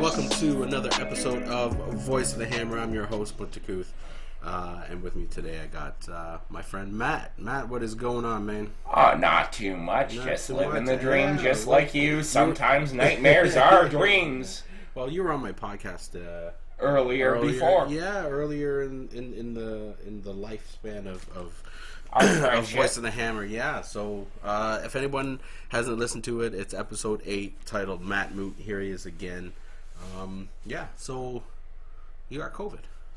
welcome to another episode of Voice of the Hammer. I'm your host, Buntakuth. And with me today I got my friend Matt. Matt, what is going on, man? Not too much. Just living the dream, just like you. Sometimes nightmares are dreams. Well, you were on my podcast earlier before. Yeah, earlier in the lifespan of Voice of the Hammer. Yeah, so if anyone hasn't listened to it, it's episode 8 titled Matt Moot. Here he is again. Yeah, so you got COVID.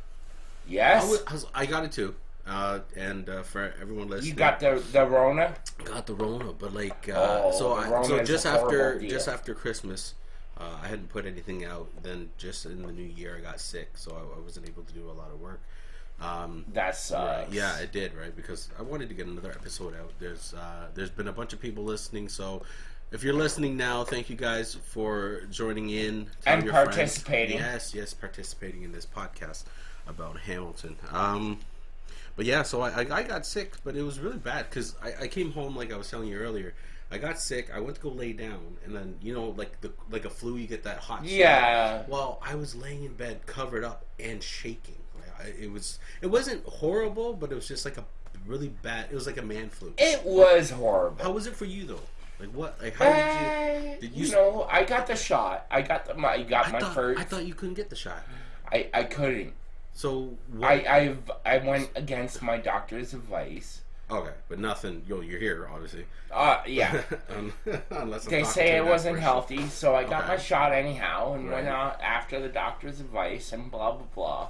Yes. I got it too. And for everyone listening, you got the Rona? Got the Rona, but like so just after Christmas, I hadn't put anything out. Then just in the new year, I got sick, so I wasn't able to do a lot of work. That sucks. Right. Yeah, it did, right? Because I wanted to get another episode out. There's been a bunch of people listening, so if you're listening now, thank you guys for joining in and participating. Yes, participating in this podcast about Hamilton. But yeah, so I got sick, but it was really bad because I came home, like I was telling you earlier. I got sick. I went to go lay down, and then like a flu, you get that hot. Yeah. Sweat. Well, I was laying in bed, covered up and shaking. It wasn't horrible, but it was just like a really bad. It was like a man flu. It was horrible. How was it for you though? Like what? Like how did you? You know, I got the shot. I got my first. I thought you couldn't get the shot. I couldn't. So what? I went against my doctor's advice. Okay, but nothing. You're here, obviously. Yeah. Unless they say it wasn't healthy, so I got my shot anyhow, and right. went out after the doctor's advice, and blah blah blah.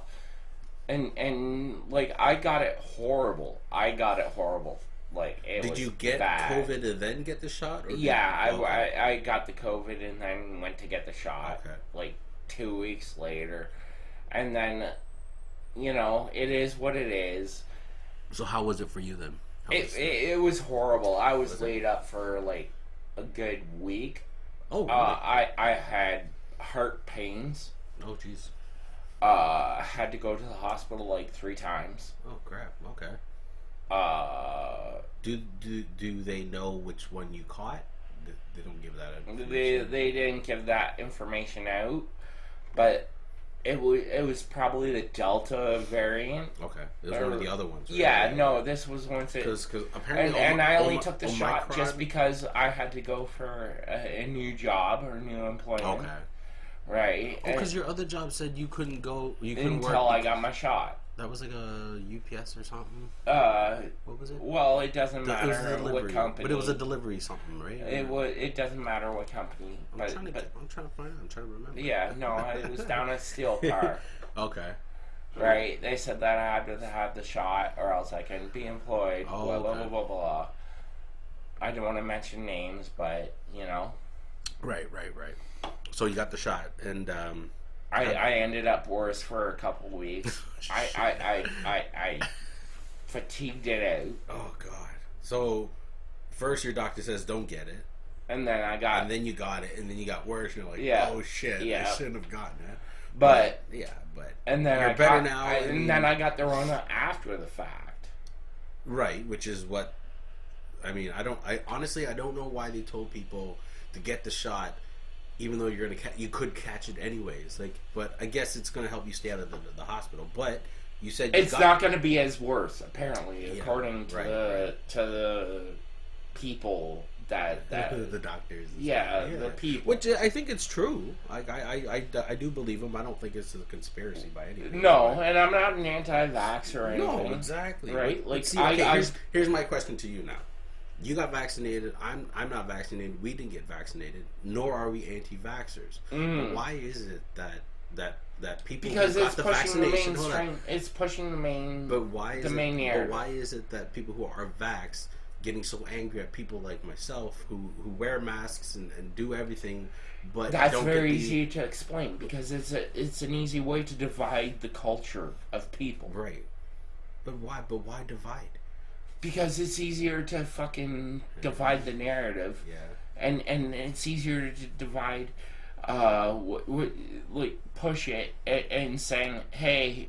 And like I got it horrible. Like it was. Did you get bad. COVID and then get the shot? Or I got the COVID and then went to get the shot. Okay. Like 2 weeks later, and then, you know, it is what it is. So how was it for you then? It was horrible. I was laid up for like a good week. Oh. Really? I had heart pains. Oh jeez. Had to go to the hospital like 3 times. Oh crap. Okay. Do they know which one you caught? They don't give that information. They didn't give that information out, but it was probably the Delta variant. Okay, it was one of the other ones. Right? Yeah, no, this was one because apparently, and I only took the shot Omicron? just because I had to go for a new job or new employment. Okay. Right. Because your other job said you couldn't go. You couldn't work until I got my shot. That was like a UPS or something. What was it? Well, it doesn't matter what company. But it was a delivery something, right? It doesn't matter what company. I'm trying to find out. I'm trying to remember. Yeah, no, it was down at Steel Car. Okay. Right. They said that I had to have the shot, or else I couldn't be employed. Oh, blah, okay. blah blah blah. I don't want to mention names, but you know. Right. So you got the shot, and I ended up worse for a couple weeks. I fatigued it out. Oh God! So first your doctor says don't get it, and then and then you got it, and then you got worse. And you're like, oh shit! Yeah. I shouldn't have gotten it. But and then you're better now. And then I got the Rona after the fact. Right, which is what I mean. I honestly don't know why they told people to get the shot. Even though you're you could catch it anyways, but I guess it's gonna help you stay out of the hospital. But you said it's not gonna be as worse, apparently, according to the people that the doctors. The people. Which I think it's true. I do believe them. I don't think it's a conspiracy by any means. No, and I'm not an anti-vax or anything. No, exactly. Right? Like, see, here's my question to you now. You got vaccinated. I'm not vaccinated. We didn't get vaccinated. Nor are we anti-vaxxers. But why is it that people because who got the vaccination? It's pushing the main. But why is narrative. But why is it that people who are vaxxed getting so angry at people like myself who wear masks and do everything? But that's very easy to explain because it's an easy way to divide the culture of people. Right. But why? But why divide? Because it's easier to fucking divide the narrative, and it's easier to divide, like push it and saying, hey,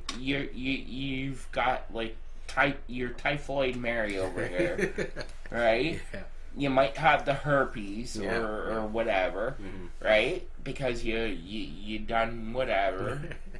you've got like you're typhoid Mary over here, right? Yeah. you might have the herpes Yeah. or whatever, right? Because you done whatever,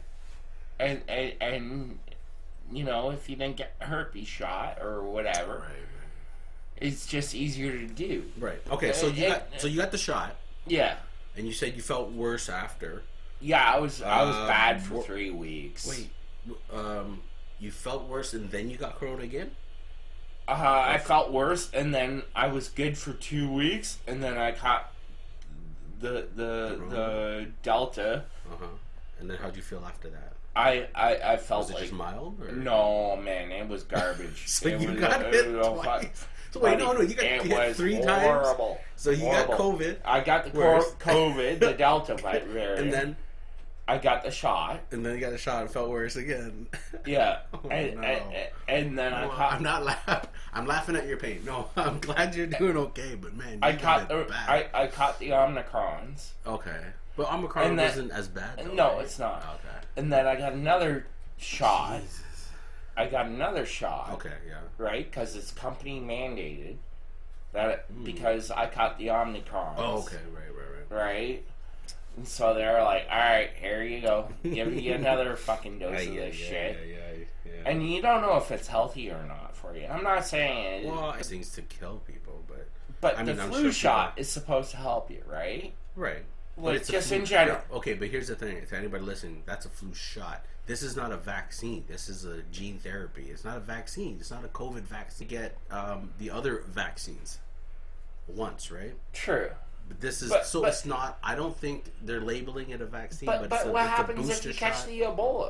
and you know, if you didn't get a herpes shot or whatever, Right. it's just easier to do. Right. Okay. So you got the shot, Yeah. and you said you felt worse after. Yeah, I was bad for wh- 3 weeks. Wait. You felt worse, and then you got corona again. I felt worse, and then I was good for 2 weeks, and then I caught the Delta. And then how'd you feel after that? I felt Was it like just mild? Or? no, man, it was garbage. So it you was, got hit twice. So wait, no, you got hit 3 times. Horrible. So you got COVID. I got the COVID, the Delta variant, And then I got the shot. you got a shot and felt worse again. Yeah, Oh, and, no. and then I caught. I'm not laughing. I'm laughing at your pain. No, I'm glad you're doing okay. But man, I you caught got it bad. I caught the Omicrons. Okay, but Omicron And that- wasn't as bad. Though, No, right? it's not. Okay. And then I got another shot. Jesus. I got another shot. Okay, yeah. Right, because it's company mandated. Because I caught the Omicron. Oh, okay, right. Right? And so they're like, alright, here you go. Give you another fucking dose of this shit. Yeah. And you don't know if it's healthy or not for you. I'm not saying it. Well, it's things to kill people, but I the mean, I'm flu sure shot people- is supposed to help you, right? right. Like, But it's a just flu- in general. Okay, but here's the thing: to anybody listening, that's a flu shot. This is not a vaccine. This is a gene therapy. It's not a vaccine. It's not a COVID vaccine. You get the other vaccines once, right? True. But this is But- it's not. I don't think they're labeling it a vaccine. But it's what it's happens if booster you catch shot. the Ebola?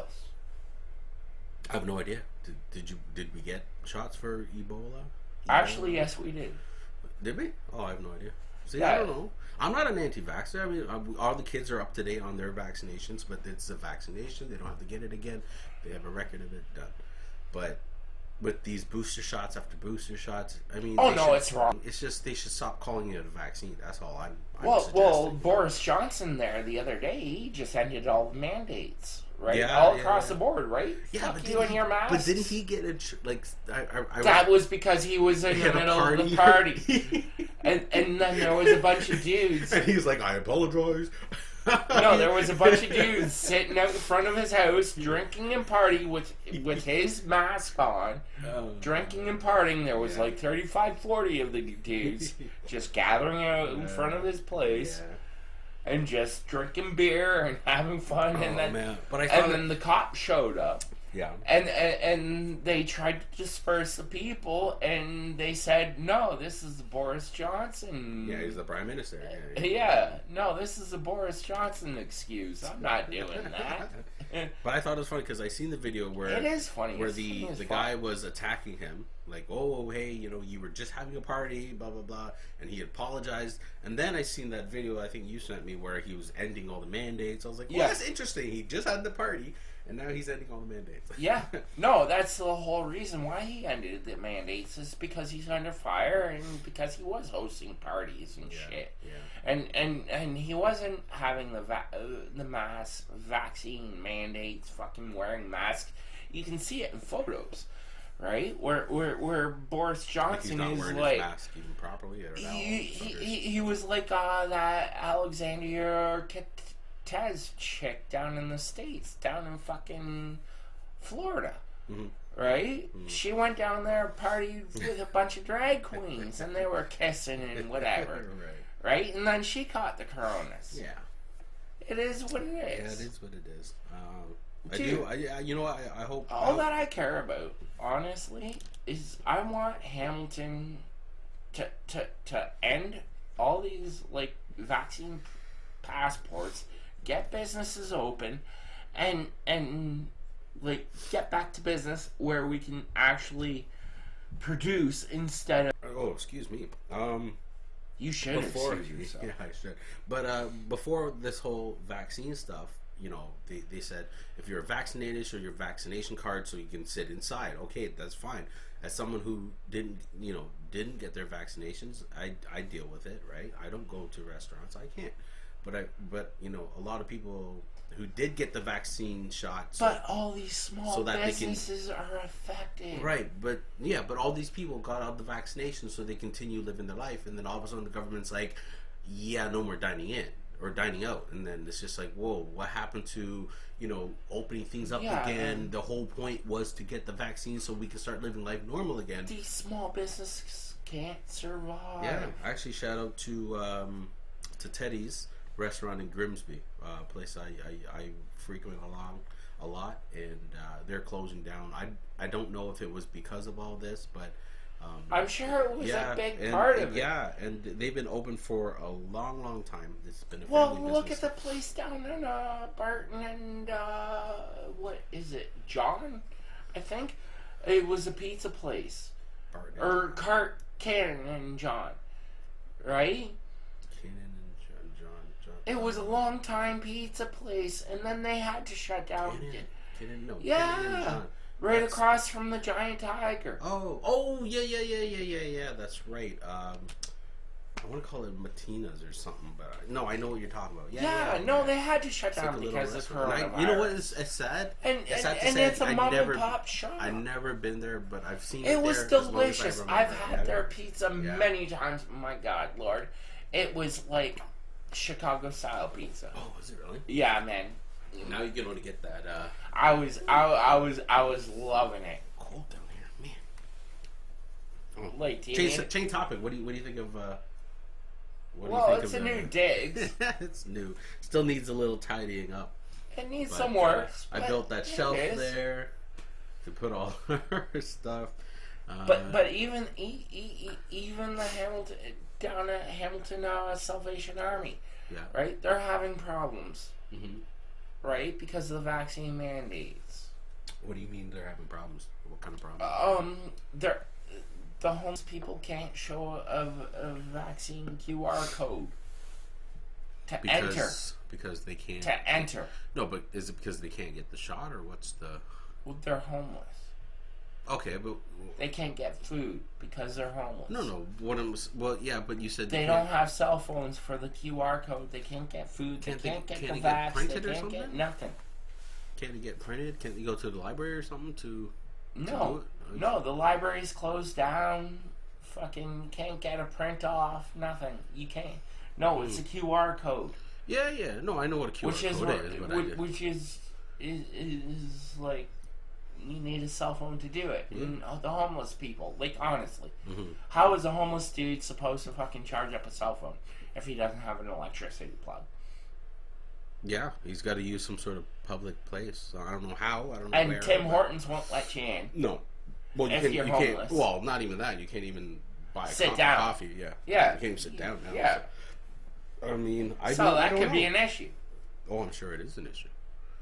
I have no idea. Did we get shots for Ebola? Actually, yes, we did. Did we? Oh, I have no idea. See, Yeah. I don't know. I'm not an anti-vaxxer. I mean, all the kids are up to date on their vaccinations, but it's a vaccination. They don't have to get it again. They have a record of it done. But with these booster shots after booster shots, I mean, Oh, they no, should- it's wrong. It's just they should stop calling it a vaccine. That's all I'm Well, suggesting. Boris Johnson there the other day, he just ended all the mandates, right? Yeah, all yeah, across yeah. the board, right? Yeah, Fuck but you didn't and your mask. But didn't he get it? I That was because he was in the had a middle of the party. and then there was a bunch of dudes. And he's like, I apologize. No, there was a bunch of dudes sitting out in front of his house drinking and partying with his mask on. Drinking and partying. There was like 35, 40 of the dudes just gathering out in front of his place and just drinking beer and having fun. And then, man. But I and then the cops showed up. Yeah. And they tried to disperse the people, and they said, no, this is Boris Johnson. Yeah, he's the prime minister. Yeah, no, this is a Boris Johnson excuse. I'm not doing that. But I thought it was funny because I seen the video where It is funny. where It's the funny as fuck. guy was attacking him, like, oh, hey, you were just having a party, blah blah blah, and he apologized. And then I seen that video I think you sent me where he was ending all the mandates. I was like, well, Yeah. that's interesting. He just had the party, and now he's ending all the mandates. Yeah, no, that's the whole reason why he ended the mandates is because he's under fire and because he was hosting parties and shit. Yeah. And he wasn't having the mass vaccine mandates, fucking wearing masks. You can see it in photos, right? Where Boris Like he's Johnson not is wearing like his mask even properly. Or he was like that Alexandria Tez chick down in the States, down in fucking Florida. Mhm. Right? She went down there, partied with a bunch of drag queens, and they were kissing and whatever. Right? And then she caught the coronas. Yeah. It is what it is. Yeah, it is what it is. I Dude. do. I hope. All that I care about, honestly, is I want Hamilton to end all these like vaccine passports, get businesses open, and like get back to business where we can actually produce instead of. Oh, excuse me. You should Before, excuse yourself. yeah, I should. But before this whole vaccine stuff, they said if you're vaccinated, show your vaccination card so you can sit inside. Okay, that's fine. As someone who didn't get their vaccinations, I deal with it, right? I don't go to restaurants. I can't. But a lot of people who did get the vaccine shot. But all these small businesses are affected. Right, but all these people got out the vaccination so they continue living their life, and then all of a sudden the government's like, yeah, no more dining in or dining out, and then it's just like, whoa, what happened to opening things up again? The whole point was to get the vaccine so we can start living life normal again. These small businesses can't survive. Yeah, actually, shout out to Teddy's restaurant in Grimsby, place I frequent along a lot, and they're closing down. I don't know if it was because of all this, but I'm sure it was a big part of it. Yeah, and they've been open for a long time. It's been a well, family look business. at the place down in Barton and what is it, John? I think it was a pizza place, Barton. or Cannon and John, right? Cannon and John. It was a long time pizza place, and then they had to shut down. Cannon, no. Yeah. Cannon and John. Right across from the giant tiger. Oh, yeah. That's right. I want to call it Matina's or something, but no, I know what you're talking about. No, they had to shut down because of coronavirus. You know what? It's sad. It's a mom and pop shop. I've never been there, but I've seen it. It was there delicious. I've had their pizza many times. My God, Lord, it was like Chicago style pizza. Oh, was it really? Yeah, man. Now you can only get that. I was loving it. Cold down here, man. Oh. Like, change topic. What do you think of? It's a new Diggs. It's new. Still needs a little tidying up. It needs some work. I built that shelf there to put all her stuff. But even the Hamilton down at Hamilton Salvation Army, right? They're having problems. Mm-hmm. Right, because of the vaccine mandates. What do you mean they're having problems? What kind of problems? The homeless people can't show a vaccine QR code to enter. Because they can't. To enter. No, but is it because they can't get the shot, or what's the? Well, they're homeless. Okay, but they can't get food because they're homeless. No. But you said they don't have cell phones for the QR code. They can't get food. They can't get the vax. They can't get nothing. Can't they get printed? Can't they go to the library or something to? No, no. The library's closed down. Fucking can't get a print off. Nothing. You can't. No, it's a QR code. Yeah. No, I know what a QR code is. Which is like. You need a cell phone to do it. And the homeless people, like, honestly, how is a homeless dude supposed to fucking charge up a cell phone if he doesn't have an electricity plug? Yeah, he's got to use some sort of public place. So I don't know how. I don't know and where. Tim Hortons won't let you in. No. Well, if you're homeless. Can't. Well, not even that. You can't even buy coffee. Yeah. Yeah. You can't even sit down now. Yeah. So, I mean, that could be an issue. Oh, I'm sure it is an issue.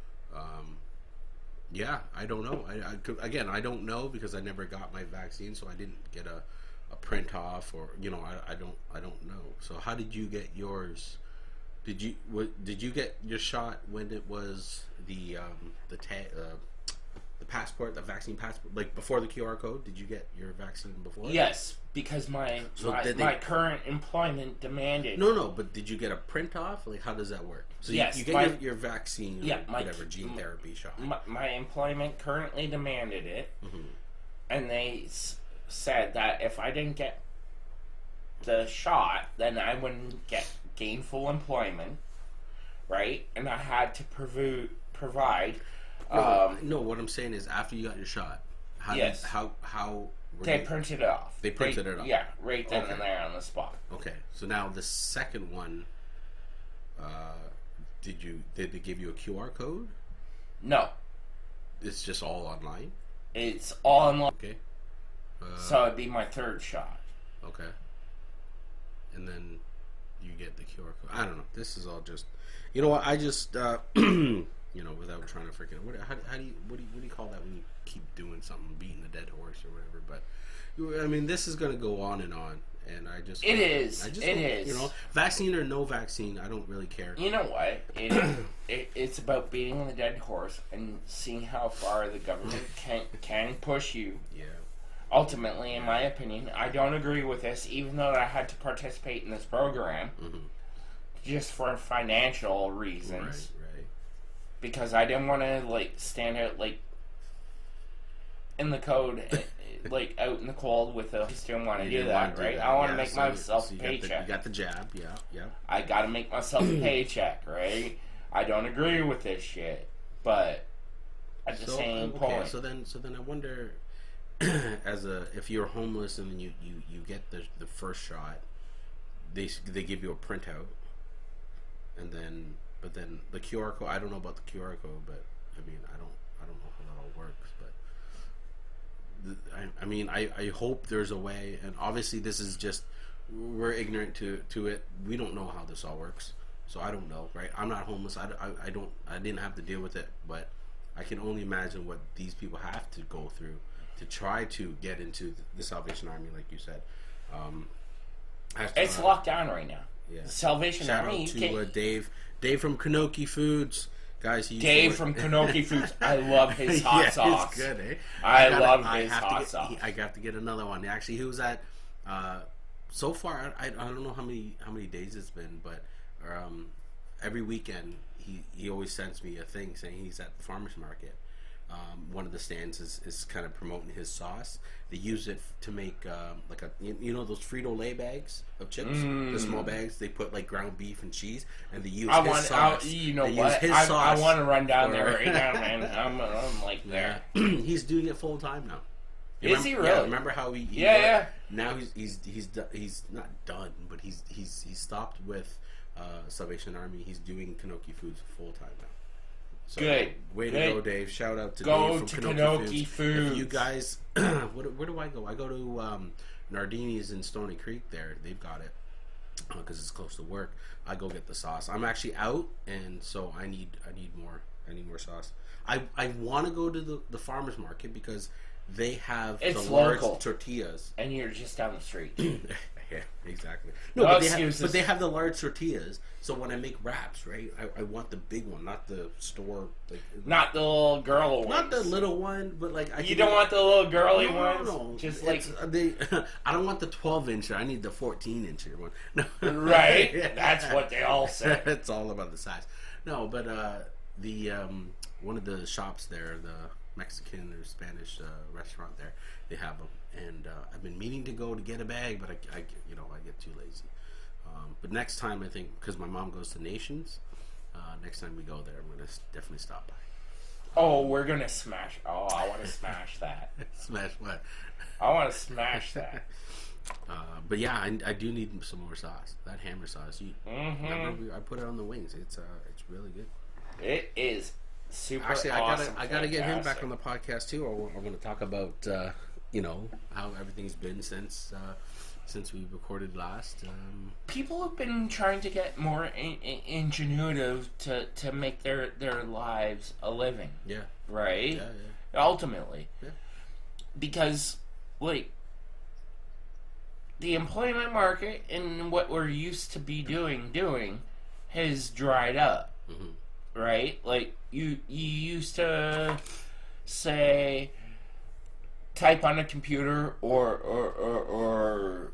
Yeah, I don't know. I don't know because I never got my vaccine, so I didn't get a print off, or I don't know. So how did you get yours? Did you get your shot when it was the passport, the vaccine passport, like before the QR code? Did you get your vaccine before? Yes, because my current employment demanded. No, but did you get a print off? Like, how does that work? So yes, you get your vaccine, whatever gene therapy shot. My employment currently demanded it, and they said that if I didn't get the shot, then I wouldn't get gainful employment, right? And I had to provide. No, what I'm saying is after you got your shot, how they printed it off. They printed it off. Yeah, right then and there on the spot. Okay, so now the second one, did they give you a QR code? No. It's just all online? It's all online. Okay. So it'd be my third shot. Okay. And then you get the QR code. I don't know. This is all just, you know what? I just, without trying to freaking, what do you call that when you keep doing something, beating a dead horse or whatever? But I mean, this is going to go on, and I just it is. Vaccine or no vaccine, I don't really care. You know what? It's about beating the dead horse and seeing how far the government can push you. Yeah. Ultimately, in my opinion, I don't agree with this, even though I had to participate in this program just for financial reasons. Right. because I didn't want to like stand out like in the code, like out in the cold with a. I just didn't want to do that, right? I want to make myself a paycheck. You got the jab, yeah. I got to make myself a paycheck, right? I don't agree with this shit, but at the same point. So then I wonder, if you're homeless and you get the first shot, they give you a printout, and then the QR code. I don't know about the QR code, but I mean I don't know how that all works, but I hope there's a way. And obviously this is just, we're ignorant to it. We don't know how this all works, so I don't know, right? I'm not homeless. I didn't have to deal with it, but I can only imagine what these people have to go through to try to get into the Salvation Army, like you said. It's locked down right now. Yeah. Salvation Army. Shout out to Dave from Kanoki Foods. Guys, Dave from Kanoki Foods. I love his hot sauce. It's good, eh? I love his hot sauce. I got to get another one. Actually, he was at. So far, I don't know how many days it's been, but every weekend he always sends me a thing saying he's at the farmers market. One of the stands is kind of promoting his sauce. They use it to make like those Frito-Lay bags of chips, the small bags. They put like ground beef and cheese, and they use his sauce. I want to run down there right now, man. I'm like there. He's doing it full time now. Is he really? Yeah, remember how he yeah. Now he's not done, but he's stopped with Salvation Army. He's doing Kanoki Foods full time now. So, good. Way to go, Dave. Shout out to Dave from Kanoki Foods. If you guys, where do I go? I go to Nardini's in Stony Creek there. They've got it because it's close to work. I go get the sauce. I'm actually out, and so I need more. I need more sauce. I want to go to the farmers market because they have the large tortillas. And you're just down the street. Yeah, exactly. No, but they have the large tortillas. So when I make wraps, right, I want the big one, not the store. Not the little girl one. Not the little one, but like you don't want the little girly ones. No, just I don't want the 12-incher. I need the 14-incher one. No. Right. That's what they all say. It's all about the size. No, but the one of the shops there, the Mexican or Spanish restaurant there, they have them, and I've been meaning to go to get a bag, but I get too lazy. But next time, I think, because my mom goes to Nations, next time we go there, I'm gonna definitely stop by. Oh, we're gonna smash! Oh, I want to smash that. Smash what? I want to smash that. But yeah, I do need some more sauce. That hammer sauce. I put it on the wings. It's really good. It is super. Actually, awesome. I gotta get him back on the podcast too. I want to talk about how everything's been since we recorded last. People have been trying to get more ingenuitive to make their lives a living. Yeah. Right? Yeah. Ultimately. Yeah. Because, like, the employment market and what we're used to be doing has dried up. Mm-hmm. Right? Like, you used to say, type on a computer or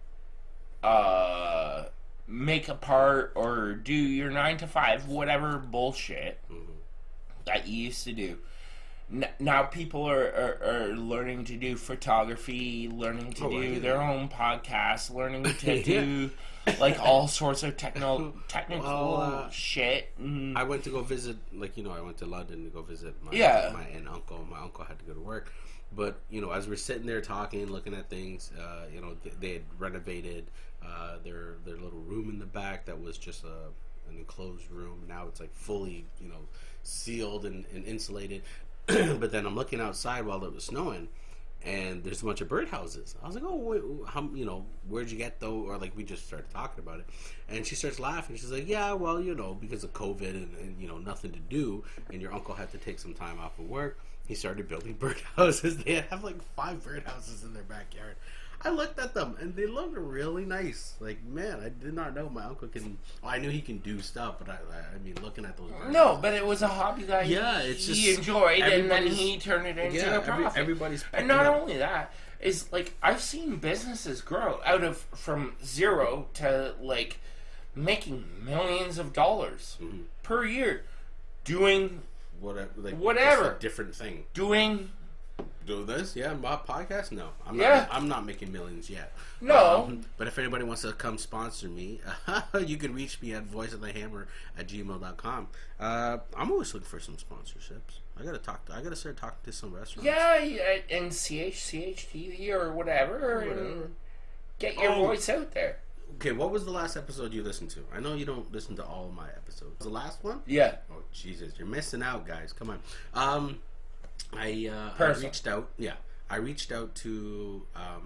make a part or do your 9 to 5 whatever bullshit that you used to do. Now people are learning to do photography, learning to do their own podcasts, learning to do like all sorts of technical shit. I went to go visit, I went to London to go visit my aunt and uncle. My uncle had to go to work. But, as we're sitting there talking, looking at things, they had renovated their little room in the back that was just an enclosed room. Now it's like fully, sealed and insulated. But then I'm looking outside while it was snowing, and there's a bunch of birdhouses. I was like, oh, wait, how, where'd you get those? Or we just started talking about it. And she starts laughing. She's like, yeah, well, because of COVID and nothing to do, and your uncle had to take some time off of work. He started building birdhouses. They have 5 birdhouses in their backyard. I looked at them and they looked really nice. Man, I did not know my uncle can. Well, I knew he can do stuff, but I mean, looking at those. No, but it was a hobby that he enjoyed, and then he turned it into a profit. Everybody's and not only that is I've seen businesses grow from zero to making millions of dollars per year. doing whatever. It's a different thing. Doing this, yeah, my podcast. No, I'm not making millions yet. No, but if anybody wants to come sponsor me, you can reach me at voiceofthehammer@gmail.com. I'm always looking for some sponsorships. I gotta start talking to some restaurants. Yeah, and CHTV or whatever. And get your voice out there. Okay, what was the last episode you listened to? I know you don't listen to all of my episodes. The last one? Yeah. Oh Jesus, you're missing out, guys. Come on. I reached out. Yeah, I reached out to.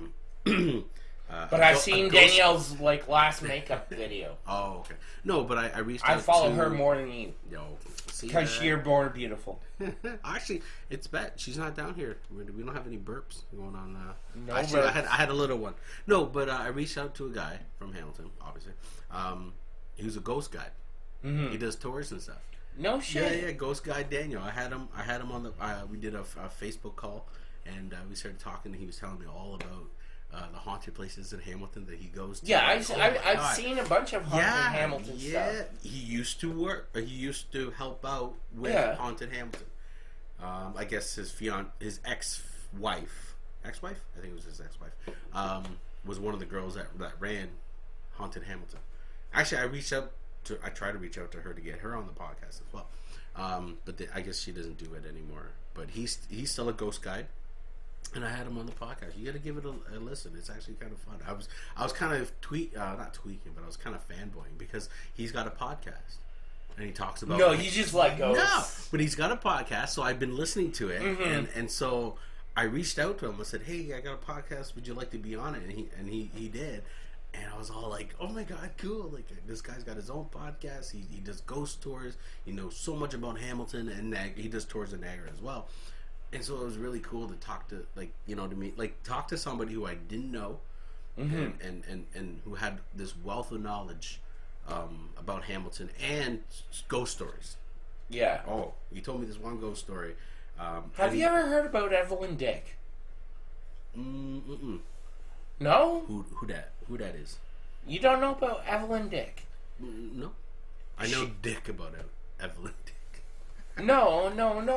But I've seen Danielle's last makeup video. Oh, okay. No, but I reached out. I follow her more than you. No, because you're more beautiful. Actually, it's bet she's not down here. We don't have any burps going on. No, actually, I had a little one. No, but I reached out to a guy from Hamilton, obviously. He was a ghost guide. Mm-hmm. He does tours and stuff. No shit. Yeah, Ghost Guide Daniel. I had him on the. We did a Facebook call, and we started talking. And he was telling me all about the haunted places in Hamilton that he goes to. Yeah, I've seen a bunch of haunted Hamilton stuff. Yeah, he used to work. He used to help out with haunted Hamilton. I guess his ex-wife, I think it was his ex-wife, was one of the girls that ran haunted Hamilton. Actually, I tried to reach out to her to get her on the podcast as well, but I guess she doesn't do it anymore. But he's still a ghost guide, and I had him on the podcast. You got to give it a listen. It's actually kind of fun. I was kind of not tweaking, but I was kind of fanboying because he's got a podcast and he talks about. No, you just like ghosts. No, but he's got a podcast, so I've been listening to it, and so I reached out to him. I said, "Hey, I got a podcast. Would you like to be on it?" And he did. And I was all like, "Oh my god, cool! Like this guy's got his own podcast. He does ghost tours. He knows so much about Hamilton and he does tours in Niagara as well." And so it was really cool to talk to talk to somebody who I didn't know, and who had this wealth of knowledge about Hamilton and ghost stories. Yeah. Oh, he told me this one ghost story. Have you ever heard about Evelyn Dick? No? Who that is? You don't know about Evelyn Dick? No. I know Dick about Evelyn Dick. No.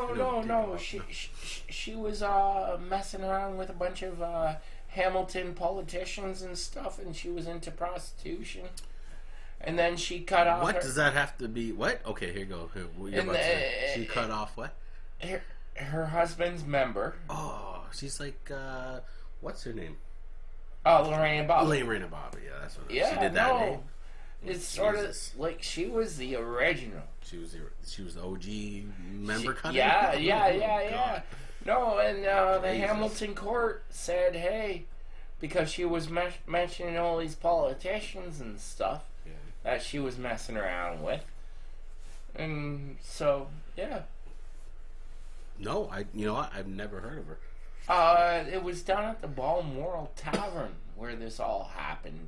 She was messing around with a bunch of Hamilton politicians and stuff, and she was into prostitution. And then she cut off. What does that have to be? What? Okay, here you go. She cut off what? Her husband's member. Oh, she's like what's her name? Oh, Lorena Bobbitt. Lorena Bobbitt, yeah, that's what she did that name. It's sort of like she was the original. She was the OG member kind of. Yeah. No, and the Hamilton court said, hey, because she was mentioning all these politicians and stuff that she was messing around with. And so, yeah. No, I've never heard of her. It was down at the Balmoral Tavern where this all happened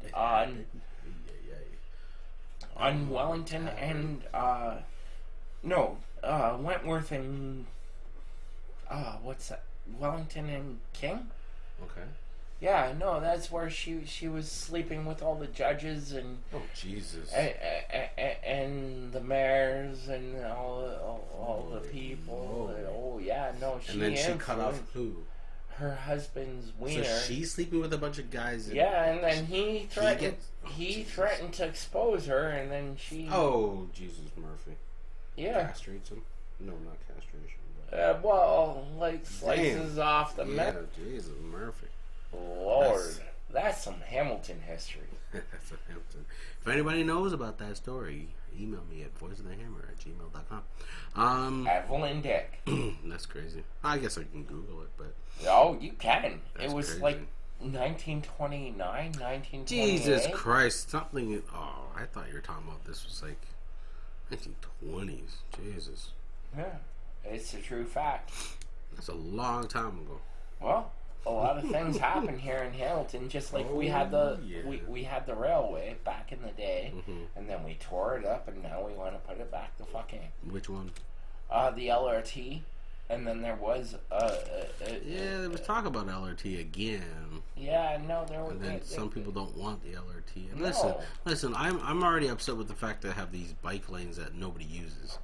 on Wellington and Wentworth and what's that? Wellington and King. Okay. Yeah, no, that's where she was sleeping with all the judges and Jesus and the mayors and all the people. And then she cut off who? Her husband's wiener. So she's sleeping with a bunch of guys. And then he threatened to expose her, and then she. Oh, Jesus, Murphy. Yeah. Castrates him? No, not castration. Slices off the neck. Yeah, Jesus, Murphy. Lord, that's some Hamilton history. That's some Hamilton. If anybody knows about that story, email me at voiceofthehammer@gmail.com. Evelyn Dick. That's crazy. I guess I can Google it, but. Oh, you can. It was crazy. Like 1929, 1928. Jesus Christ, something. Oh, I thought you were talking about this was like 1920s. Jesus. Yeah, it's a true fact. That's a long time ago. Well, a lot of things happen here in Hamilton. Just like we had the railway back in the day, and then we tore it up, and now we want to put it back to fucking. Which one? The LRT. And then there was there was talk about LRT again. Yeah, no, there was. And then some people don't want the LRT. And no. listen, I'm already upset with the fact that I have these bike lanes that nobody uses.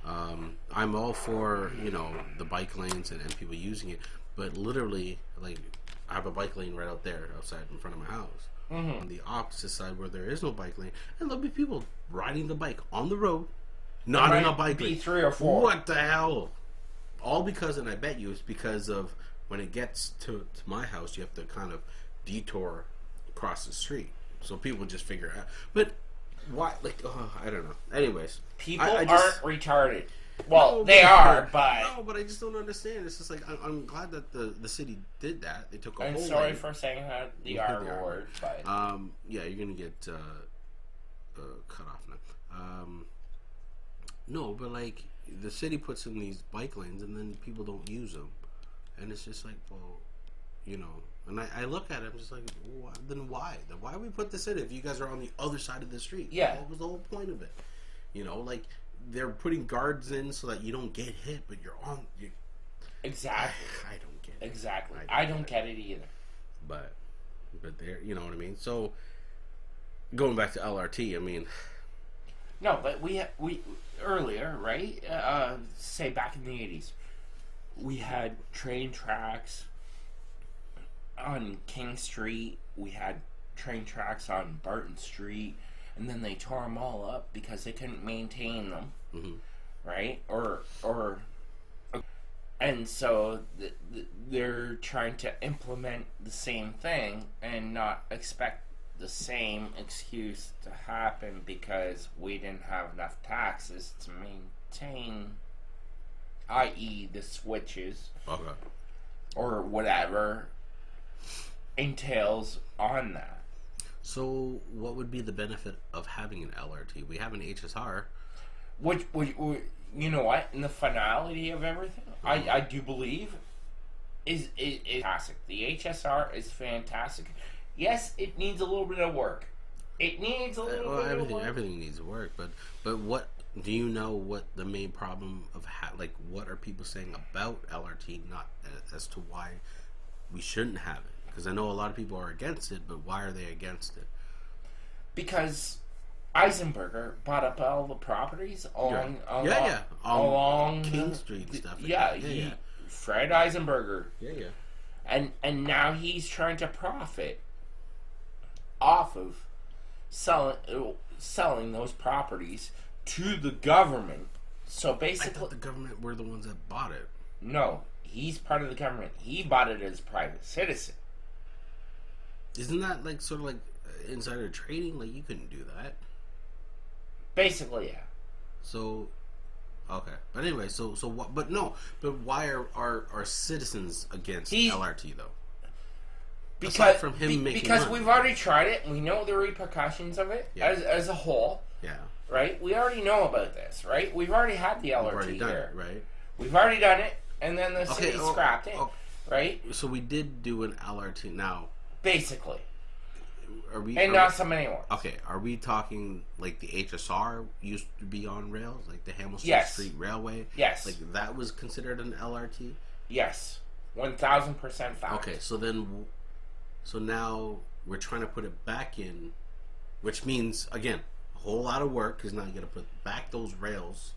I'm all for, you know, the bike lanes and people using it, but literally, like, I have a bike lane right out there outside in front of my house. Mm-hmm. On the opposite side where there is no bike lane, and there'll be people riding the bike on the road, not in a bike lane. 3 or 4. What the hell? All because, and I bet you it's because of when it gets to my house, you have to kind of detour across the street. So people just figure out. But why? Like, I don't know. Anyways, people I aren't just, retarded. Well, no, they are, but no. But I just don't understand. It's just like I'm glad that the city did that. They took a I'm whole. sorry lane. for saying that the R word, but Yeah, you're gonna get cut off now. No, but like the city puts in these bike lanes, and then people don't use them, and it's just like, well, you know. And I look at it, I'm just like, well, then why? Then why we put this in if you guys are on the other side of the street? Yeah. What was the whole point of it? You know, like they're putting guards in so that you don't get hit, but you're on. exactly. I don't get it. Exactly. I don't get it either. But there, you know what I mean. So going back to LRT, I mean, no, but we earlier, right? Say back in the 80s, we had train tracks on King Street. We had train tracks on Barton Street, and then they tore them all up because they couldn't maintain them, right? And so they're trying to implement the same thing and not expect the same excuse to happen because we didn't have enough taxes to maintain, i.e. the switches, or whatever entails on that. So what would be the benefit of having an LRT? We have an HSR. Which you know what? In the finality of everything, I do believe is fantastic. The HSR is fantastic. Yes, it needs a little bit of work. It needs a little bit of work. Everything needs work, but what do you know? What the main problem of like what are people saying about LRT? Not as to why we shouldn't have it. Because I know a lot of people are against it, but why are they against it? Because Eisenberger bought up all the properties along King Street and stuff. Fred Eisenberger. Yeah. And now he's trying to profit off of selling those properties to the government. So basically, I thought the government were the ones that bought it. No, he's part of the government. He bought it as a private citizen. Isn't that like sort of like insider trading? Like you couldn't do that. Basically, yeah. So, okay, but anyway, so what? But no, but why are citizens against LRT though? Because aside from him making money. We've already tried it and we know the repercussions of it as a whole. Yeah. Right. We already know about this. Right. We've already had the LRT here. Right. We've already done it, and then the city scrapped it. Right. So we did do an LRT now. Basically. Not so many more. Okay, are we talking like the HSR used to be on rails, like the Hamilton Street Railway? Yes. Like that was considered an LRT? Yes. 1,000% fact. Okay, so now we're trying to put it back in, which means, again, a whole lot of work, because now you got to put back those rails.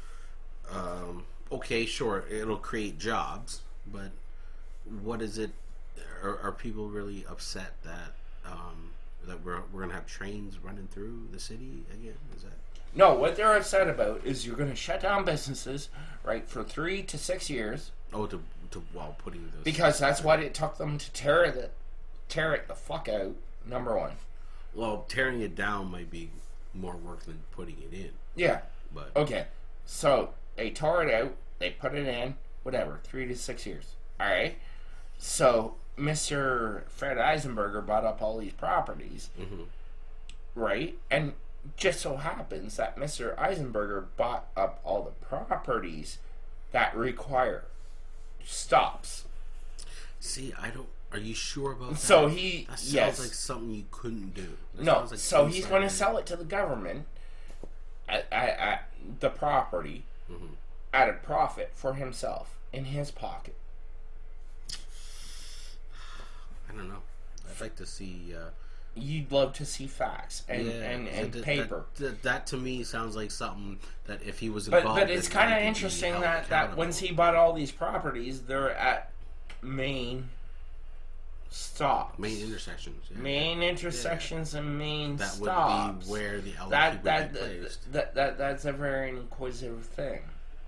Okay, sure, it'll create jobs, but what is it? Are people really upset that we're gonna have trains running through the city again? Is that no? What they're upset about is you're gonna shut down businesses, right, for 3 to 6 years. Oh, while putting those, because that's what it took them to tear it the fuck out. Number one. Well, tearing it down might be more work than putting it in. Yeah. But okay, so they tore it out. They put it in. Whatever, 3 to 6 years. All right. So Mr. Fred Eisenberger bought up all these properties, right? And just so happens that Mr. Eisenberger bought up all the properties that require stops. See, are you sure about that? So that sounds like something you couldn't do. Like so he's going to sell it to the government at the property at a profit for himself in his pocket. I don't know. I'd like to see you'd love to see facts and paper. That to me sounds like something that if he was involved. But it's kind of interesting that once he bought all these properties, they're at main stops, main intersections, main intersections, and main that stops. Would be where the LRT would be placed. That's a very inquisitive thing.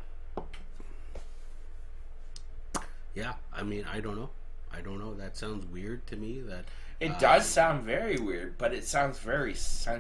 Yeah, I mean, I don't know. That sounds weird to me. That it does sound very weird, but it sounds very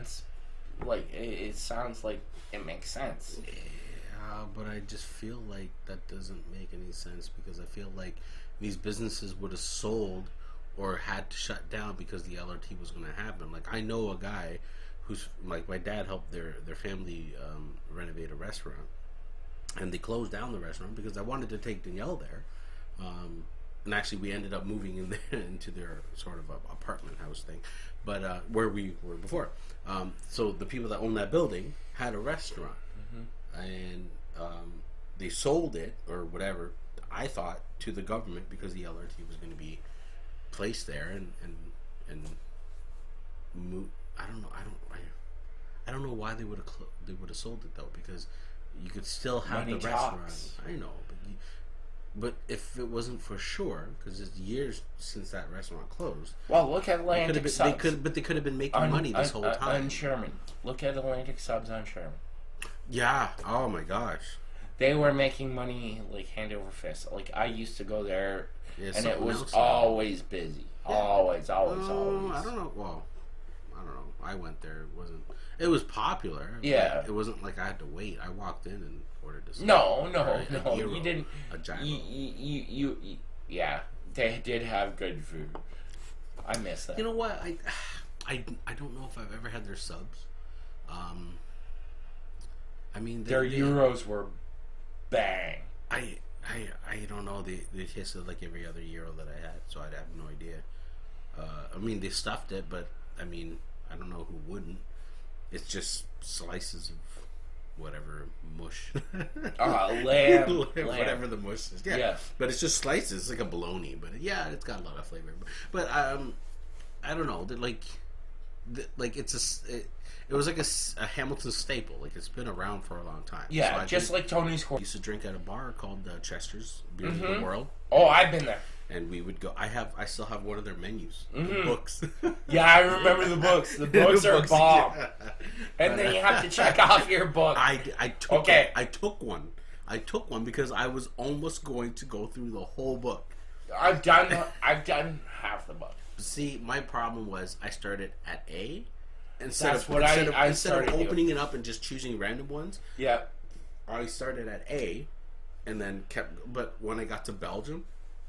it sounds like it makes sense. Yeah, but I just feel like that doesn't make any sense because I feel like these businesses would have sold or had to shut down because the LRT was going to happen. Like, I know a guy who's like, my dad helped their family renovate a restaurant, and they closed down the restaurant because I wanted to take Danielle there. And actually, we ended up moving in there into their sort of apartment house thing, but where we were before. So the people that own that building had a restaurant, and they sold it or whatever. I thought to the government because the LRT was going to be placed there and move. I don't know why they would have sold it though, because you could still have Money the talks. restaurant. I know, but if it wasn't for sure, because it's years since that restaurant closed. Well, look at Atlantic Subs. They could have been making money this whole time. On Sherman. Look at Atlantic Subs on Sherman. Yeah. Oh my gosh. They were making money like hand over fist. Like, I used to go there, and it was always busy. Yeah. Always. I don't know. Well, I don't know. I went there. It was popular. Yeah. It wasn't like I had to wait. I walked in and ordered this. No. You didn't. A gyro. Yeah. They did have good food. I miss that. You know what? I don't know if I've ever had their subs. I mean, their euros were bang. I don't know. They tasted like every other euro that I had, so I'd have no idea. I mean, they stuffed it, but I mean, I don't know who wouldn't. It's just slices of whatever mush. Lamb. Whatever the mush is. Yeah. But it's just slices. It's like a bologna, but yeah, it's got a lot of flavor. But I don't know. It was like a Hamilton staple. Like, it's been around for a long time. Yeah, so just like Tony's Corner. I used to drink at a bar called Chester's Beer of the World. Oh, I've been there. And we would go. I still have one of their menus. The books. Yeah, I remember the books. The books are bomb. Yeah. And then you have to check off your book. I took one. I took one because I was almost going to go through the whole book. I've done half the book. See, my problem was I started at A. Instead of opening it up and just choosing random ones. Yeah. I started at A, and then kept. But when I got to Belgium,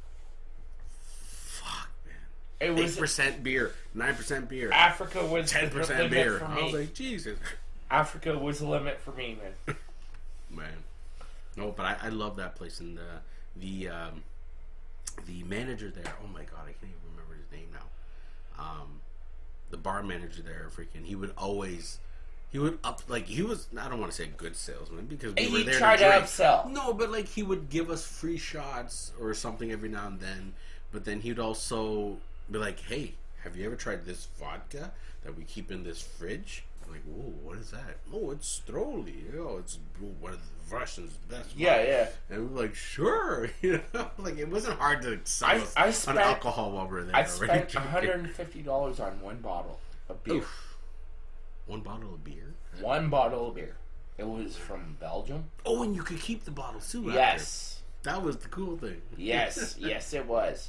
fuck, man, it was 8% beer, 9% beer. Africa was 10% beer. For me. I was like, Jesus. Africa was the limit for me, man. Man, no, but I love that place, and the manager there. Oh my god, I can't even remember his name now. The bar manager there, he would up, like, he was, I don't want to say a good salesman because we were there to upsell. No, but like, he would give us free shots or something every now and then, but then he'd also be like, hey, have you ever tried this vodka that we keep in this fridge? I'm like, whoa, what is that? Oh, it's Stroli. It's one of the Russians' best. Yeah. And we were like, sure. Like, it wasn't hard to sell us on alcohol while we were there. I spent $150 on one bottle of beer. Oof. One bottle of beer? One bottle of beer. It was from Belgium. Oh, and you could keep the bottle too. Yes. That was the cool thing. Yes, it was.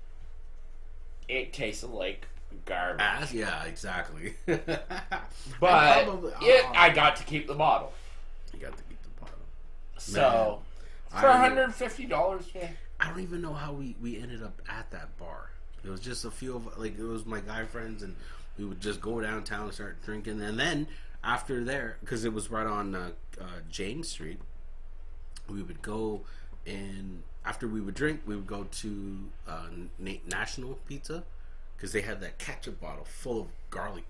It tasted like garbage. Yeah, exactly. But I got to keep the bottle. You got to keep the bottle. So, for $150, yeah. I don't even know how we ended up at that bar. It was just a few of, like, it was my guy friends, and we would just go downtown and start drinking. And then after there, because it was right on James Street, we would go, and after we would drink, we would go to National Pizza, because they had that ketchup bottle full of garlic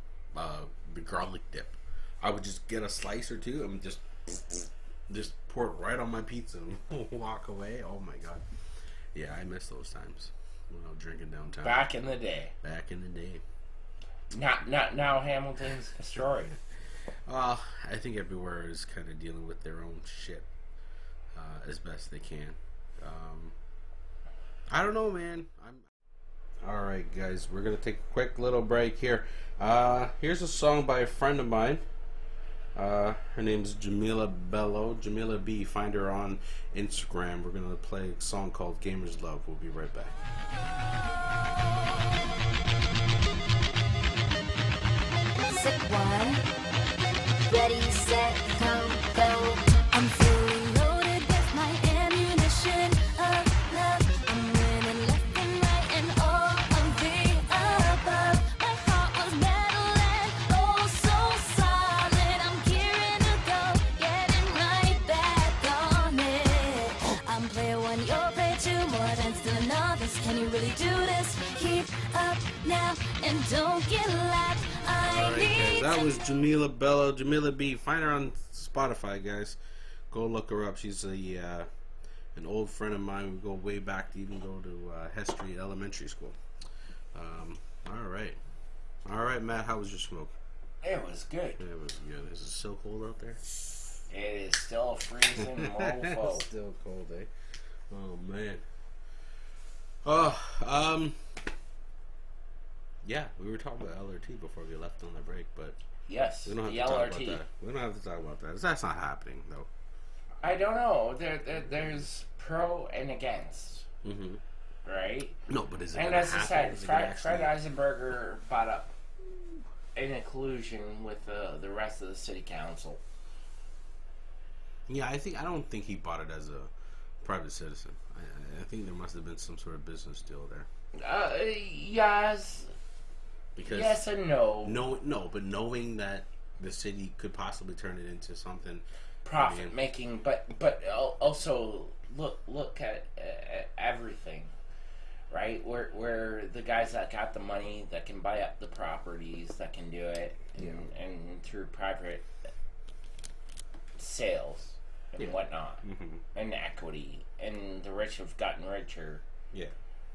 dip. I would just get a slice or two and just pour it right on my pizza and walk away. Oh my god. Yeah, I miss those times when I was drinking downtown. Back in the day. Now Hamilton's destroyed. I think everywhere is kind of dealing with their own shit as best they can. I don't know, man. All right, guys. We're gonna take a quick little break here. Here's a song by a friend of mine. Her name's Jamila Bello. Jamila B. Find her on Instagram. We're gonna play a song called "Gamers Love." We'll be right back. Sick one. Ready, set, go. I'm fully loaded with my ammunition of love. I'm winning left and right and all of the above. My heart was metal and oh so solid. I'm gearing to go, getting right back on it. I'm player one, you're player two, more than still a novice. Can you really do this? Keep up now and don't get lapped. Alright, guys, that was Jamila Bello, Jamila B. Find her on Spotify, guys. Go look her up. She's an old friend of mine. We go way back to even go to Hestry Elementary School. Alright, Matt, how was your smoke? It was good. It was good. Is it still cold out there? It is still freezing, mofo. Still cold, eh? Oh, man. Yeah, we were talking about LRT before we left on the break, but Yes, we don't have the to talk LRT. about that. We don't have to talk about that. That's not happening, though. I don't know. There's pro and against, Mm-hmm. right? No, but is it And gonna as I happen? said, Is it gonna Fred actually- Eisenberger brought up an inclusion with the rest of the city council. Yeah, I don't think he bought it as a private citizen. I think there must have been some sort of business deal there. Yes. Because Yes and no. No, but knowing that the city could possibly turn it into something Profit making, but also look at everything, right? Where the guys that got the money that can buy up the properties that can do it, and through private sales and whatnot, and equity, and the rich have gotten richer. Yeah.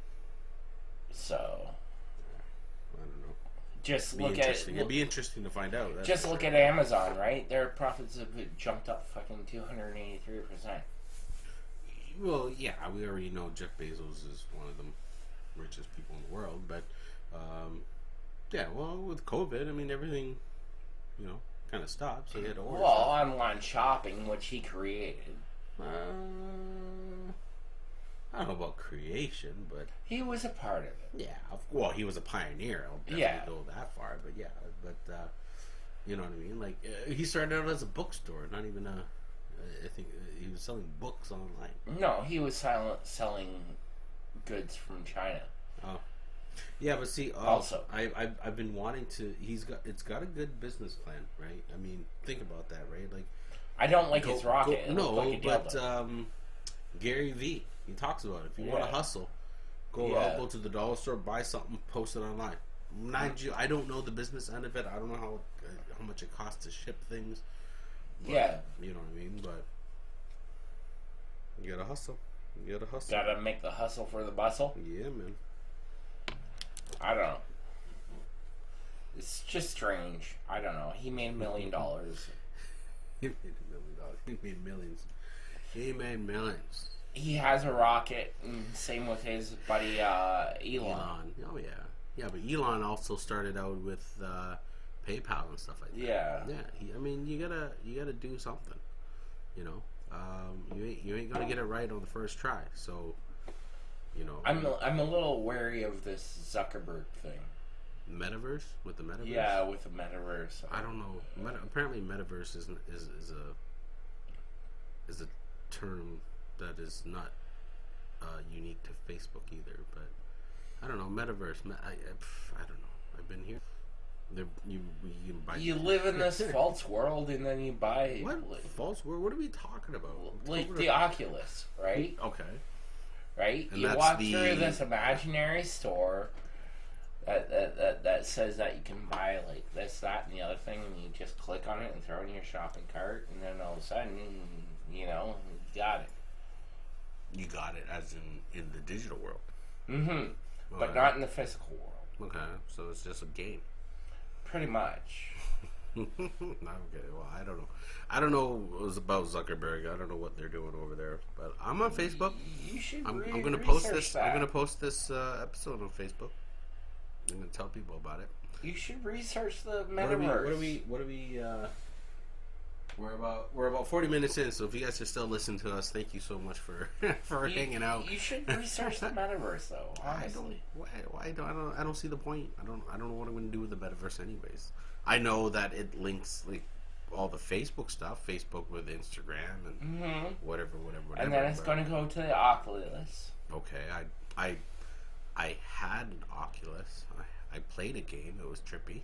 So I don't know. just It'd be look at interesting. It'd be interesting to find out. That's just for look sure. at Amazon, right? Their profits have jumped up fucking 283%. Well, yeah, we already know Jeff Bezos is one of the richest people in the world, but yeah, well, with COVID, I mean, everything, kind of stopped, so you had to order Well, stuff. online shopping, which he created. I don't know about creation, but He was a part of it. yeah, well, he was a pioneer. I'll definitely Yeah. go that far, but yeah, but you know what I mean? Like, he started out as a bookstore, not even I think he was selling books online. No, he was selling goods from China. Oh, yeah, but see, Also. I've been wanting to. It's got a good business plan, right? I mean, think about that, right? Like, I don't like his rocket. It no, looked like a but dildo. Gary V, he talks about it. If you want to Yeah. hustle, go to the dollar store, buy something, post it online. Mind you, I don't know the business end of it. I don't know how much it costs to ship things. But, Yeah. you know what I mean. But you gotta hustle. You gotta hustle. Gotta make the hustle for the bustle. Yeah, man. I don't know. It's just strange. I don't know. He made $1 million. He made $1 million. He made millions. He made millions. He has a rocket, and same with his buddy Elon. Oh yeah, yeah. But Elon also started out with PayPal and stuff like that. Yeah. Yeah. I mean, you gotta do something. You ain't gonna get it right on the first try. So, I'm a little wary of this Zuckerberg thing. Metaverse with the metaverse. Yeah, with the metaverse. I don't know. Apparently, metaverse is a term that is not unique to Facebook either. But I don't know. Metaverse. I don't know. I've been here. You can buy. You live in this false world, and then you buy What false word? What are we talking about? like the Oculus, right? Okay. Right? And You that's walk the- through this imaginary store that says that you can buy like this, that, and the other thing, and you just click on it and throw it in your shopping cart, and then all of a sudden, you got it. You got it, as in the digital world. Mm-hmm. But Right. not in the physical world. Okay, so it's just a game. Pretty much. Okay, well, I don't know. I don't know what was about Zuckerberg. I don't know what they're doing over there. But I'm on Facebook. You should. I'm going to research post this. that. I'm going to post this episode on Facebook. I'm going to tell people about it. You should research the metaverse. What are we? We're about 40 minutes in. So if you guys are still listening to us, thank you so much for hanging out. You should research the metaverse, though. Honestly, I don't see the point. I don't know what I'm going to do with the metaverse, anyways. I know that it links like all the Facebook stuff, Facebook with Instagram and whatever. And then it's going to go to the Oculus. Okay, I had an Oculus. I played a game. It was trippy,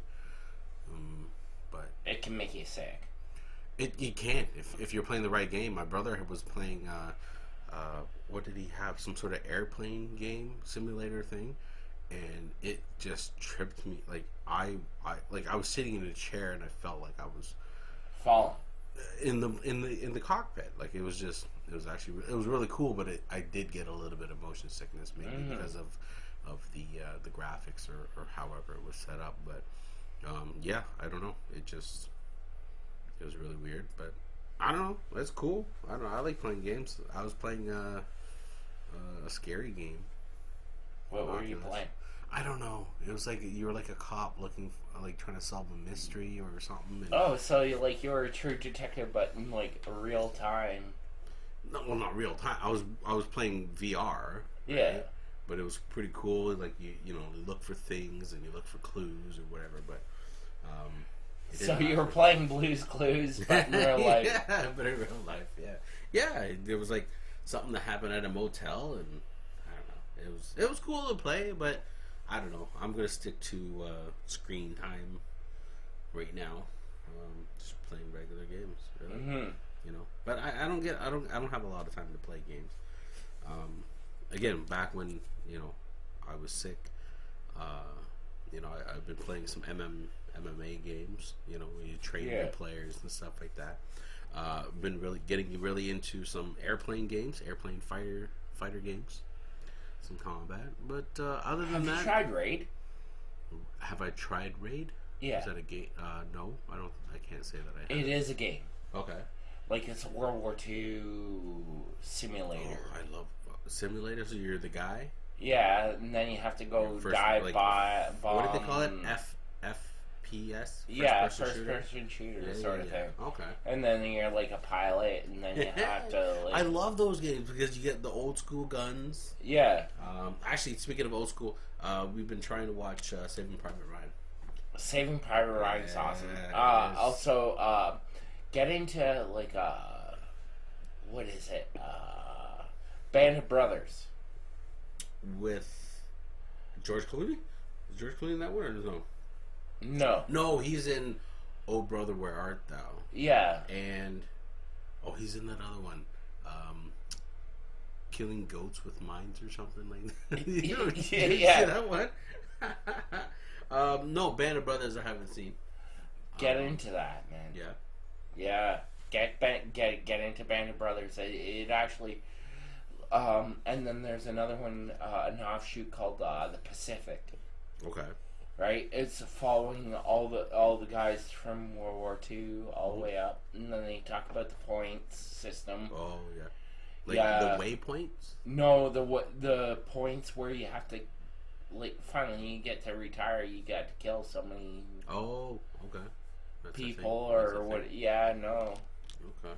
but It can make you sick. it can't if you're playing the right game. My brother was playing. What did he have? Some sort of airplane game simulator thing, and it just tripped me. Like I was sitting in a chair and I felt like I was Falling. in the cockpit. Like it was really cool, but I did get a little bit of motion sickness, maybe because of the graphics or however it was set up. But yeah, I don't know. It was really weird, but I don't know. It's cool. I don't know. I like playing games. I was playing a scary game. What were you playing? I don't know. It was like you were like a cop looking, like trying to solve a mystery or something. And Oh, so you were a true detective, but in like real time. no, well, not real time. I was playing VR. Yeah. Right? But it was pretty cool. Like you look for things and you look for clues or whatever. But it So didn't you were happen. playing Blue's Clues, but in real life. Yeah, but in real life, yeah. There was like something that happened at a motel, and I don't know. It was cool to play, but I don't know. I'm gonna stick to screen time right now. Just playing regular games, really. But I don't have a lot of time to play games. Again, back when I was sick, I've been playing some MMA games. Where you train your players and stuff like that. Been getting really into some airplane games, airplane fighter games, some combat. But other than Have that, you tried Raid? have I tried Raid? Yeah. Is that a game? No, I don't. I can't say that I have. It is a game. Okay. Like it's a World War II simulator. Oh, I love simulators. So you're the guy. Yeah, and then you have to go First, dive like, by. What did they call it? FPS. Yeah, First first person shooter sort of thing. Okay. And then you're like a pilot, and then you have to. Like, I love those games because you get the old school guns. Yeah. Actually, speaking of old school, we've been trying to watch Saving Private Ryan. Saving Private Ryan is awesome. it is. Also, get into like what is it? Band of Brothers. With George Clooney? Is George Clooney in that one or no? No. No, he's in Oh Brother, Where Art Thou? Yeah. And he's in that other one. Killing Goats with Minds or something like that. You see that one? No, Band of Brothers I haven't seen. Get into that, man. Yeah. Yeah. Get into Band of Brothers. It actually. And then there's another one, an offshoot called the Pacific. Okay. Right, it's following all the guys from World War II all the way up, and then they talk about the points system. Oh yeah. Like the waypoints? No, the points where you have to, like, finally you get to retire, you got to kill so many Oh, okay. That's a people thing. That's a or what? thing. Yeah, no. Okay.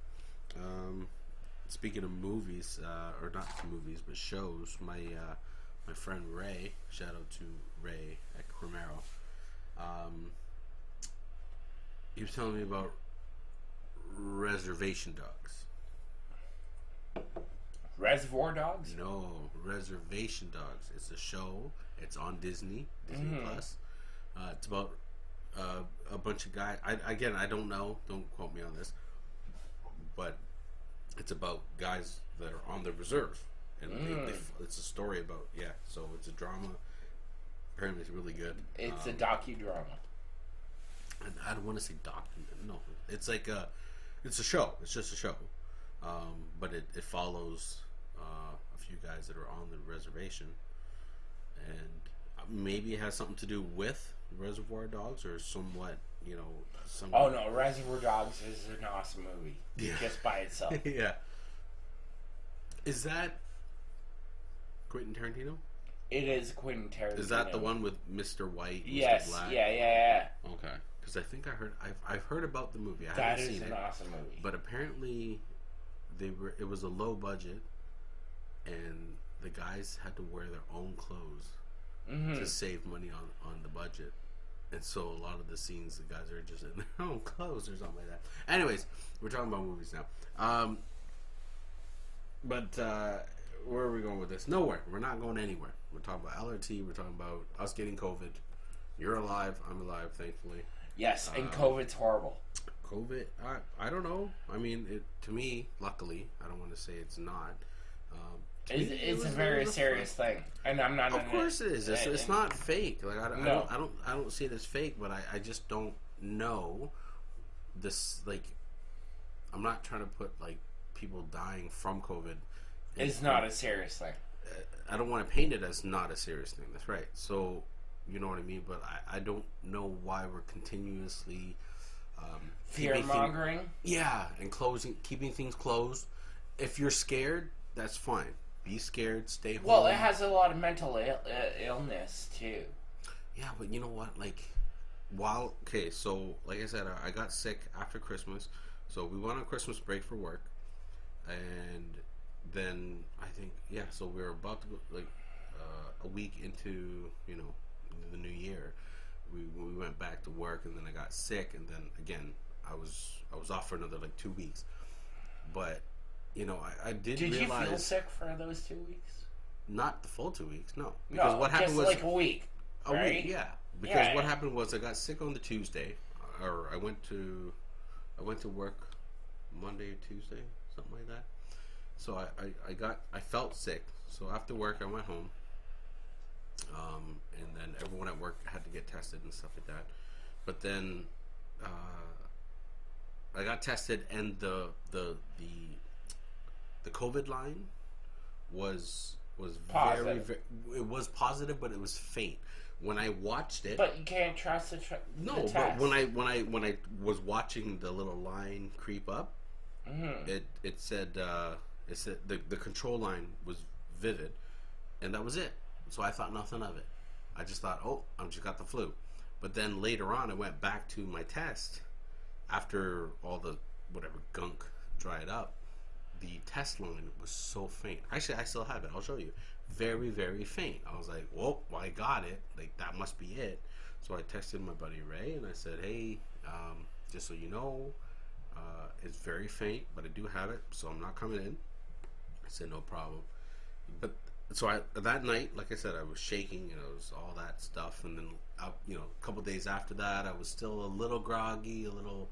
Speaking of movies, or not movies, but shows, my friend Ray, shout out to Ray at Cromero, he was telling me about Reservation Dogs. Reservoir Dogs? No, Reservation Dogs. It's a show. It's on Disney Plus. It's about a bunch of guys. I don't know. Don't quote me on this. But it's about guys that are on the reserve, and it's a story about So it's a drama. Apparently, it's really good. It's a docudrama. I don't want to say document. No, it's like it's a show. It's just a show, but it follows a few guys that are on the reservation, and maybe it has something to do with Reservoir Dogs, or somewhat, you know. Oh no, Reservoir Dogs is an awesome movie, just by itself. Yeah. Is that Quentin Tarantino? It is Quentin Tarantino. Is that the one with Mr. White? Yes. Mr. Black? Yeah. Okay. Because I think I've heard about the movie. I That haven't is seen an it. awesome movie. But apparently, it was a low budget, and the guys had to wear their own clothes to save money on the budget. And so a lot of the scenes, the guys are just in their own clothes or something like that. Anyways, we're talking about movies now. But where are we going with this? Nowhere. We're not going anywhere. We're talking about LRT. We're talking about us getting COVID. You're alive. I'm alive, thankfully. Yes, and COVID's horrible. COVID, I don't know. I mean, to me, luckily, I don't want to say it's not. It's a very serious thing, and I'm not. Of course, it is. It's not fake. Like I don't see it as fake, but I just don't know this. Like, I'm not trying to put like people dying from COVID. It's not a serious thing. I don't want to paint it as not a serious thing. That's right. So, you know what I mean. But I don't know why we're continuously fear mongering. Yeah, and keeping things closed. If you're scared, that's fine. Be scared. Stay home. Well, it has a lot of mental illness too. Yeah, but you know what? Like, so like I said, I got sick after Christmas, so we went on Christmas break for work, and then I think so we were about to go like a week into the new year. We went back to work, and then I got sick, and then again I was off for another like 2 weeks, but. I did realize... Did you feel sick for those 2 weeks? Not the full 2 weeks, no. Because what happened was... like a week, right? Week, yeah. Because what happened was I got sick on the Tuesday, or I went to work Monday, Tuesday, something like that. So I felt sick. So after work I went home, and then everyone at work had to get tested and stuff like that. But then I got tested, and the COVID line was positive. very, it was positive, but it was faint. When I watched it, but you can't trust the test. But when I was watching the little line creep up, it said the control line was vivid, and that was it. So I thought nothing of it. I just thought, I just got the flu. But then later on, I went back to my test after all the whatever gunk dried up. The test line was so faint. Actually, I still have it. I'll show you. Very, very faint. I was like, well, I got it. Like, that must be it. So I texted my buddy Ray, and I said, hey, just so you know, it's very faint, but I do have it, so I'm not coming in. I said, no problem. But so that night, like I said, I was shaking, and it was all that stuff. And then, a couple days after that, I was still a little groggy, a little,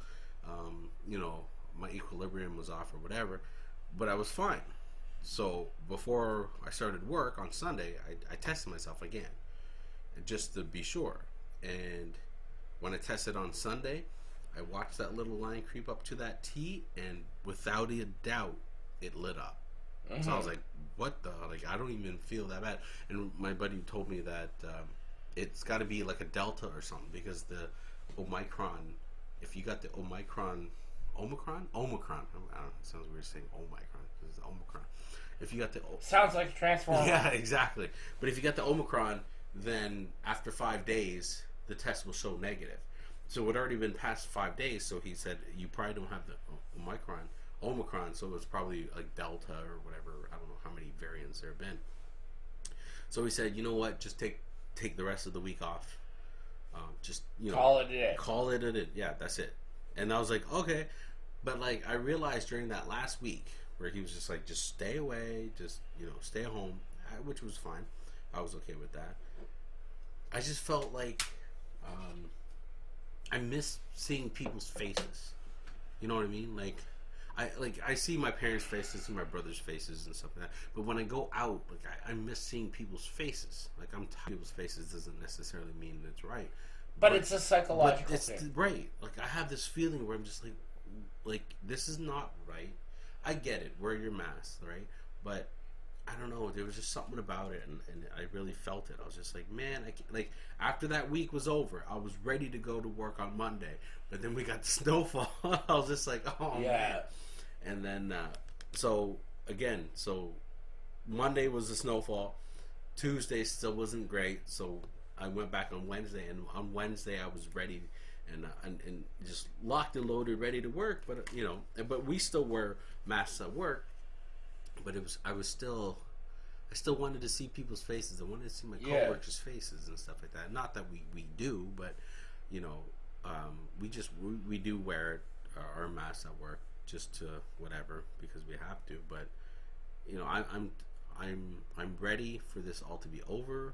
my equilibrium was off or whatever. But I was fine. So before I started work on Sunday, I tested myself again, just to be sure. And when I tested on Sunday, I watched that little line creep up to that T, and without a doubt, it lit up. So I was like, what the? Like, I don't even feel that bad. And my buddy told me that it's got to be like a Delta or something, because the Omicron, if you got the Omicron, I don't know, it sounds weird saying Omicron. It's Omicron. If you got the... Sounds like Transformers. Yeah, exactly. But if you got the Omicron, then after 5 days, the test will show negative. So it had already been past 5 days, so he said, you probably don't have the Omicron, so it's probably like Delta or whatever. I don't know how many variants there have been. So he said, you know what, just take the rest of the week off. Call it a day. Call it a day. Yeah, that's it. And I was like, okay. But like, I realized during that last week where he was just like, just stay away, just stay at home, which was fine. I was okay with that. I just felt like I miss seeing people's faces. You know what I mean? Like I see my parents' faces, see my brother's faces and stuff like that. But when I go out, like I miss seeing people's faces. Like, I'm tired. People's faces doesn't necessarily mean it's right. But it's a psychological thing. Right. Like, I have this feeling where I'm just like, this is not right. I get it. Wear your mask, right? But I don't know. There was just something about it, and I really felt it. I was just like, man, I can't, like after that week was over, I was ready to go to work on Monday, but then we got the snowfall. I was just like, oh man. And then so Monday was the snowfall. Tuesday still wasn't great, so I went back on Wednesday, and on Wednesday I was ready and just locked and loaded, ready to work. But but we still wear masks at work. But I still wanted to see people's faces. I wanted to see my coworkers' faces and stuff like that. Not that we do, but we do wear our masks at work just to whatever because we have to. But I'm ready for this all to be over.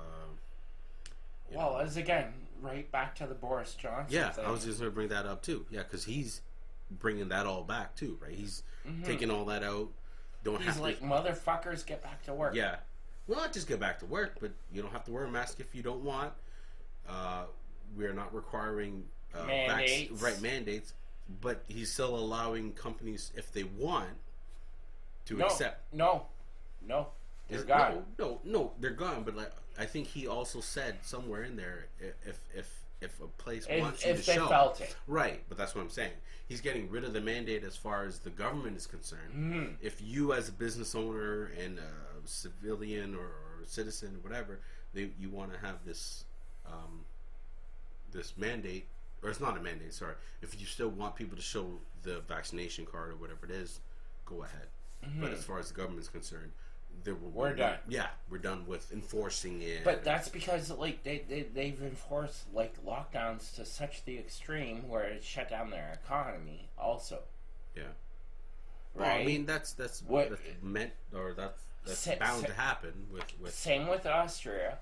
As again, right back to the Boris Johnson thing. I was just going to bring that up too. Yeah, because he's bringing that all back too, right? He's taking all that out. He's like, motherfuckers, get back to work. Yeah. Well, not just get back to work, but you don't have to wear a mask if you don't want. We're not requiring mandates. Mandates, but he's still allowing companies, if they want, to accept. No, they're gone. No, they're gone. But like, I think he also said somewhere in there, if a place wants you to show, if they felt it, right? But that's what I'm saying. He's getting rid of the mandate as far as the government is concerned. If you, as a business owner and a civilian or citizen or whatever, you want to have this this mandate, or it's not a mandate. Sorry, if you still want people to show the vaccination card or whatever it is, go ahead. But as far as the government's concerned, we're done. Yeah, we're done with enforcing it. But that's because like they've enforced like lockdowns to such the extreme where it shut down their economy. Also, yeah. Right. Well, I mean that's meant, or that's bound to happen with. Same with Austria.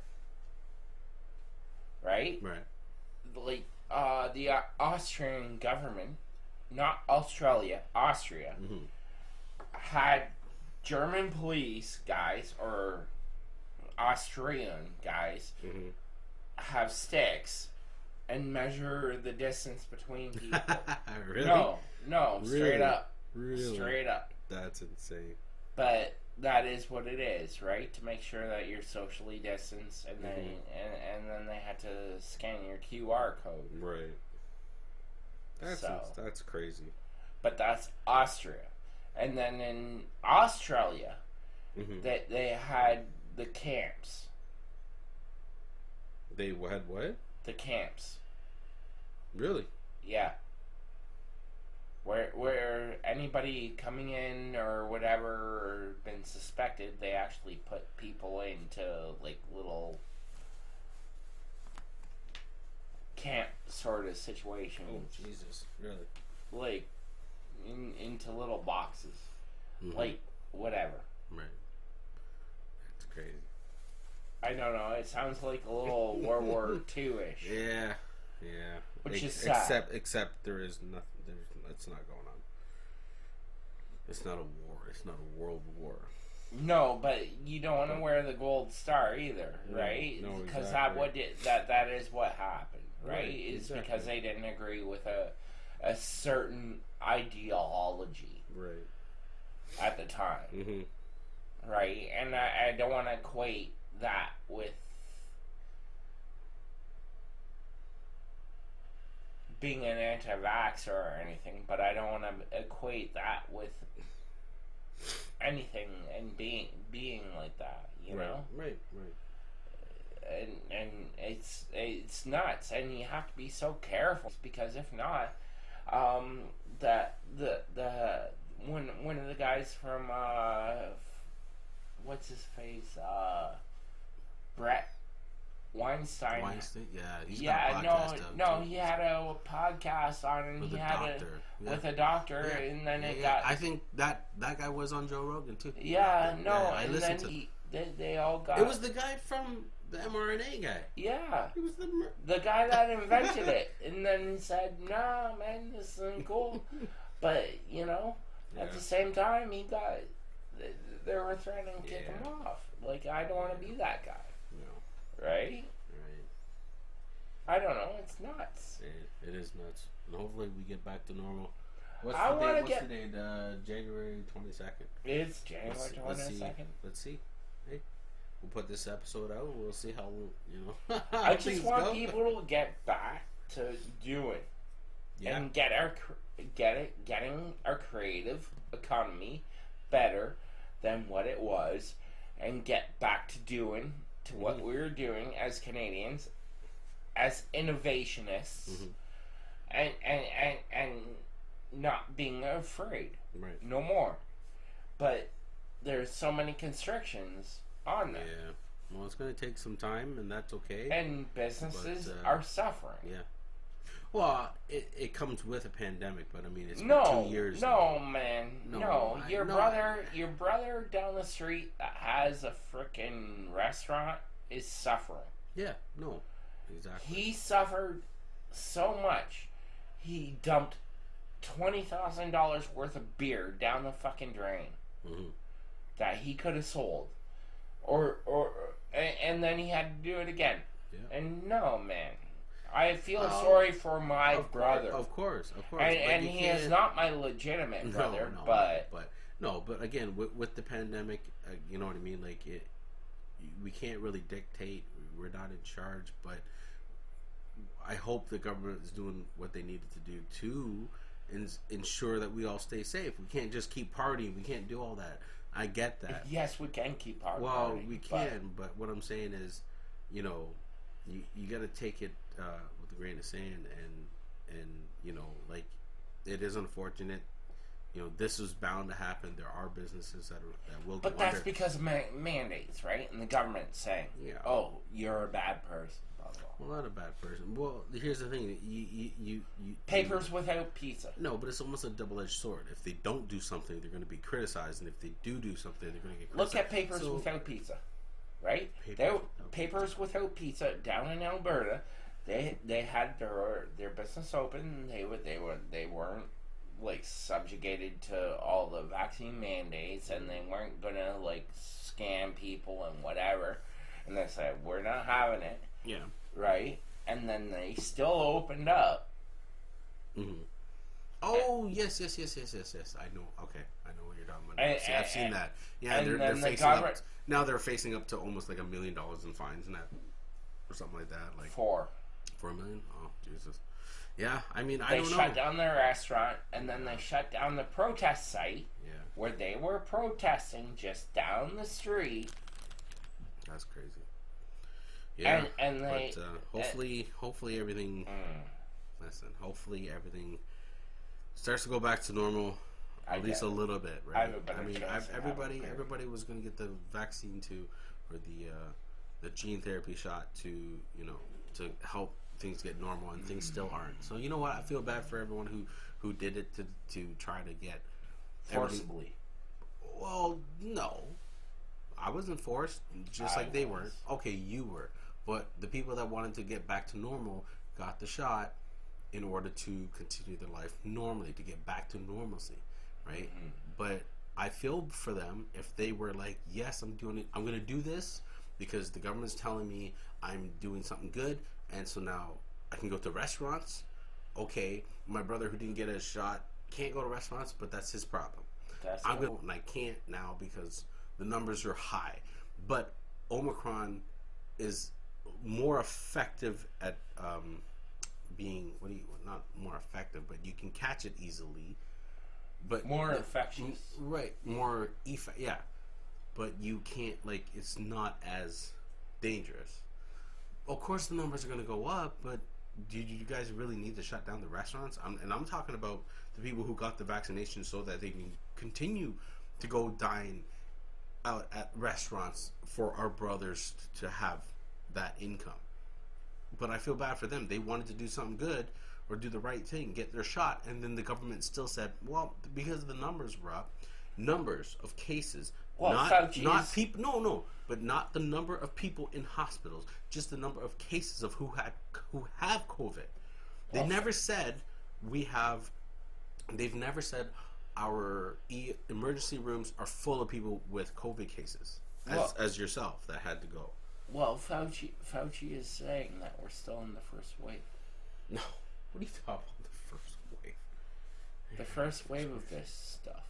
Right. Right. Like the Austrian government, not Australia, Austria, had German police guys or Austrian guys have sticks and measure the distance between people. Really? No, straight up. Really? Straight up. That's insane. But that is what it is, right? To make sure that you're socially distanced, and then and then they had to scan your QR code. Right. That's crazy. But that's Austria. And then in Australia, they had the camps. They had what? The camps. Really? Yeah. Where anybody coming in or whatever or been suspected, they actually put people into like little camp sort of situation. Oh Jesus! Really? Like into little boxes, like whatever. Right. That's crazy. I don't know. It sounds like a little World War II-ish. Yeah. Which is sad. Except there is nothing. It's not going on. It's not a war. It's not a world war. No, but you don't want to wear the gold star either, right? No, because exactly. that is what happened, right? Right, Is exactly. because they didn't agree with a certain ideology, right, at the time, right? And I don't want to equate that with being an anti-vaxxer or anything, but I don't want to equate that with anything and being like that, you know? Right. And it's nuts, and you have to be so careful, because if not, that the one of the guys from what's his face, Brett Weinstein, yeah, he's got a podcast he had a podcast on, and with he a had doctor. with a doctor, and then it got. I think that guy was on Joe Rogan too. I and listened then to. They all got. It was the guy from the mRNA guy. Yeah, he was the guy that invented it, and then said, "No, man, this isn't cool." But at the same time, he got. They were threatening to kick him off. Like, I don't want to be that guy. No. Right? Right. I don't know. It's nuts. It is nuts. And hopefully we get back to normal. What's I the want date? to What's get. the date? January 22nd. It's January Let's 22nd. see. Hey, we'll put this episode out. We'll see how how I just things want go. people to get back to doing and getting our creative economy better than what it was, and get back to doing to what we were doing as Canadians, as innovationists, and not being afraid. Right. No more. But there's so many constrictions on them. Yeah. Well, it's going to take some time, and that's okay. And businesses But, are suffering. Yeah. Well, it comes with a pandemic, but I mean, it's been No, 2 years. no, now. man, No, no. I- Your no. brother down the street that has a freaking restaurant is suffering. Yeah. No. Exactly. He suffered so much. He dumped $20,000 worth of beer down the fucking drain that he could have sold, and then he had to do it again. Yeah. And no, man, I feel sorry for my brother. Of course. And he is not my legitimate brother, but but again, with the pandemic, you know what I mean. Like we can't really dictate. We're not in charge, but I hope the government is doing what they needed to do to ensure that we all stay safe. We can't just keep partying. We can't do all that. I get that. yes, we can keep our Well, partying, we can, but what I'm saying is, you got to take it with a grain of sand, and like, it is unfortunate. This is bound to happen. There are businesses that will go But that's under. because of mandates, right? And the government saying, Yeah. "Oh, you're a bad person." Blah, blah. Well, not a bad person. Well, here's the thing. You Papers without pizza. No, but it's almost a double-edged sword. If they don't do something, they're going to be criticized, and if they do something, they're going to get criticized. Look at Papers So- Without Pizza, right? Papers Papers Without Pizza down in Alberta. They had their business open. They weren't like subjugated to all the vaccine mandates, and they weren't gonna like scam people and whatever. And they said, we're not having it, Yeah. right? And then they still opened up. Oh, yes. I know. Okay, I know what you're talking about. And- I've seen that. Yeah, and they're then the facing up. government- Now they're facing up to almost like $1 million in fines now, or something like that. Like For $1 million. Oh, Jesus. Yeah, I mean, I they don't know. shut down their restaurant, and then they shut down the protest site Yeah, where they were protesting just down the street. that's crazy. Yeah, And they- but hopefully everything. Listen, hopefully everything starts to go back to normal. At least a little bit, I have right? a better chance of having everybody was going to get the vaccine or the gene therapy shot to help things get normal, and things still aren't. So you know what? I feel bad for everyone who did it to try to get everything- Forcibly. Well, no, I wasn't forced, just I like they was. weren't. Okay, you were, but the people that wanted to get back to normal got the shot in order to continue their life normally, to get back to normalcy, right? But I feel for them if they were like, yes, I'm doing it, I'm going to do this because the government's telling me I'm doing something good, and so now I can go to restaurants. Okay, my brother who didn't get a shot can't go to restaurants, but that's his problem. I'm going and I can't now because the numbers are high. But Omicron is more effective at being not more effective, but you can catch it easily. But More infectious. right? More yeah. But you can't it's not as dangerous. Of course, the numbers are going to go up, but do you guys really need to shut down the restaurants? I'm talking about the people who got the vaccination so that they can continue to go dine out at restaurants for our brothers to have that income. But I feel bad for them. They wanted to do something good or do the right thing, get their shot, and then the government still said, well, because the numbers were up, numbers of cases, Well, not Fauci's- people, no, but not the number of people in hospitals, just the number of cases of who have COVID. They never said they've never said our emergency rooms are full of people with COVID cases, as yourself that had to go. Well, Fauci is saying that we're still in the first wave. No, what are you talking about? The first wave? the first wave of this stuff.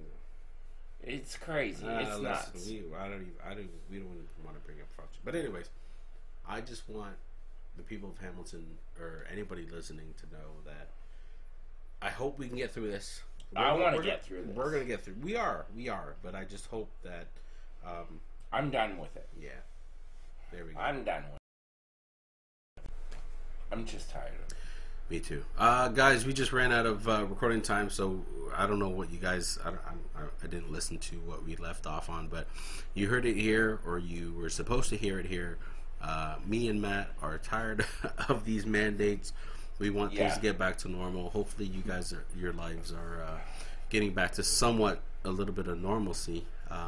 It's crazy. It's nuts. We don't want to bring up Fauci. But anyways, I just want the people of Hamilton or anybody listening to know that I hope we can get through this. I want to get through this. We're gonna get through. We are. But I just hope that. I'm done with it. Yeah. There we go. I'm done with it. I'm just tired of it. Me too. Guys, we just ran out of recording time, so I don't know what you guys... I didn't listen to what we left off on, but you heard it here, or you were supposed to hear it here. Me and Matt are tired of these mandates. We want things to get back to normal. Hopefully you guys, your lives are getting back to somewhat a little bit of normalcy.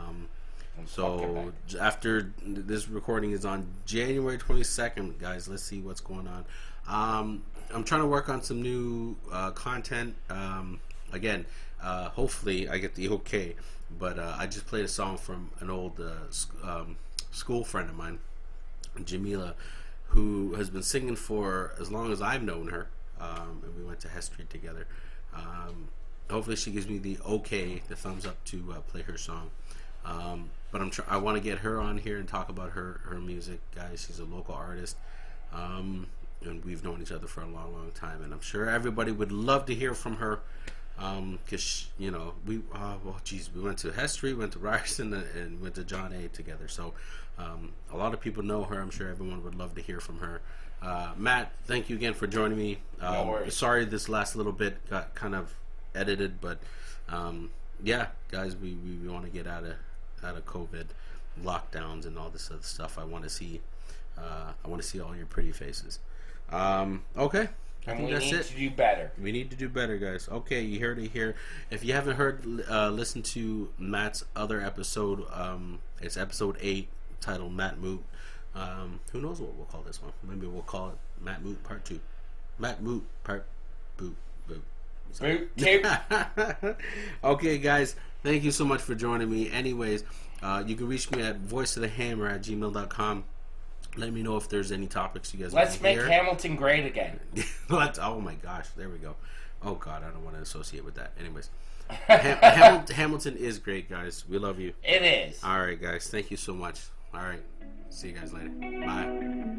So after this recording is on January 22nd, guys, let's see what's going on. I'm trying to work on some new content. Again, hopefully I get the okay. But I just played a song from an old school friend of mine, Jamila, who has been singing for as long as I've known her. And we went to Hess Street together. Hopefully she gives me the okay, the thumbs up to play her song. But I want to get her on here and talk about her music, guys. She's a local artist, and we've known each other for a long time. And I'm sure everybody would love to hear from her, because we went to Hess Street, went to Ryerson, and went to John A together. So a lot of people know her. I'm sure everyone would love to hear from her. Matt, thank you again for joining me. No worries. Sorry this last little bit got kind of edited, but yeah, guys, we want to get out of COVID lockdowns and all this other stuff. I want to see all your pretty faces. Okay. And we need to do better. We need to do better, guys. Okay, you heard it here. If you haven't heard, listen to Matt's other episode. It's episode 8, titled Matt Moot. Who knows what we'll call this one? Maybe we'll call it Matt Moot Part 2. Matt Moot Part Boot. Boot tip. Okay, guys. Thank you so much for joining me. Anyways, you can reach me at voiceofthehammer@gmail.com. Let me know if there's any topics you guys want to Let's make hear. Hamilton great again. Oh my gosh, there we go. Oh God, I don't want to associate with that. Anyways, Hamilton is great, guys. We love you. It is. All right, guys. Thank you so much. All right. See you guys later. Bye.